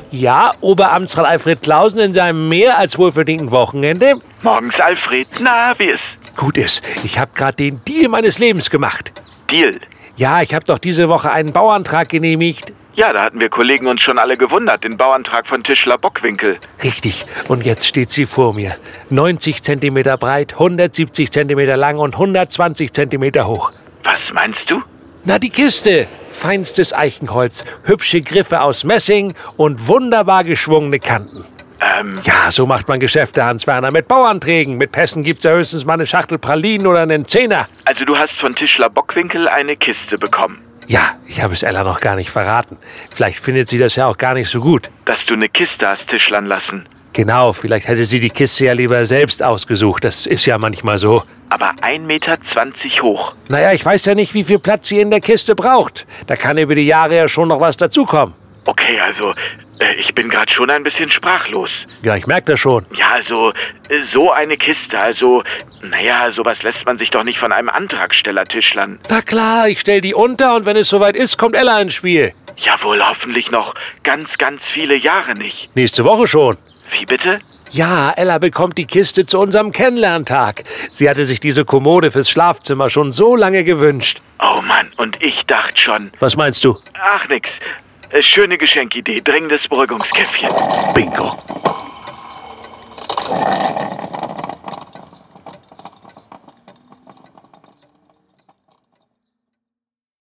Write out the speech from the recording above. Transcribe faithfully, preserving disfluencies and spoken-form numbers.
Ja, Oberamtsrat Alfred Clausen in seinem mehr als wohlverdienten Wochenende. Morgens, Alfred. Na, wie ist? Gut ist, ich habe gerade den Deal meines Lebens gemacht. Deal? Ja, ich habe doch diese Woche einen Bauantrag genehmigt. Ja, da hatten wir Kollegen uns schon alle gewundert, den Bauantrag von Tischler Bockwinkel. Richtig, und jetzt steht sie vor mir. neunzig Zentimeter breit, hundertsiebzig Zentimeter lang und hundertzwanzig Zentimeter hoch. Was meinst du? Na, die Kiste. Feinstes Eichenholz, hübsche Griffe aus Messing und wunderbar geschwungene Kanten. Ähm... Ja, so macht man Geschäfte, Hans-Werner, mit Bauanträgen. Mit Pässen gibt's ja höchstens mal eine Schachtel Pralinen oder einen Zehner. Also du hast von Tischler Bockwinkel eine Kiste bekommen? Ja, ich habe es Ella noch gar nicht verraten. Vielleicht findet sie das ja auch gar nicht so gut. Dass du eine Kiste hast tischlern lassen? Genau, vielleicht hätte sie die Kiste ja lieber selbst ausgesucht. Das ist ja manchmal so. Aber ein Meter zwanzig hoch. Naja, ich weiß ja nicht, wie viel Platz sie in der Kiste braucht. Da kann über die Jahre ja schon noch was dazukommen. Okay, also, äh, ich bin gerade schon ein bisschen sprachlos. Ja, ich merke das schon. Ja, also, äh, so eine Kiste, also, naja, sowas lässt man sich doch nicht von einem Antragsteller tischlern. Na klar, ich stell die unter und wenn es soweit ist, kommt Ella ins Spiel. Jawohl, hoffentlich noch ganz, ganz viele Jahre nicht. Nächste Woche schon. Wie bitte? Ja, Ella bekommt die Kiste zu unserem Kennenlerntag. Sie hatte sich diese Kommode fürs Schlafzimmer schon so lange gewünscht. Oh Mann, und ich dachte schon... Was meinst du? Ach, nix. Äh, schöne Geschenkidee, dringendes Beruhigungskäffchen. Bingo.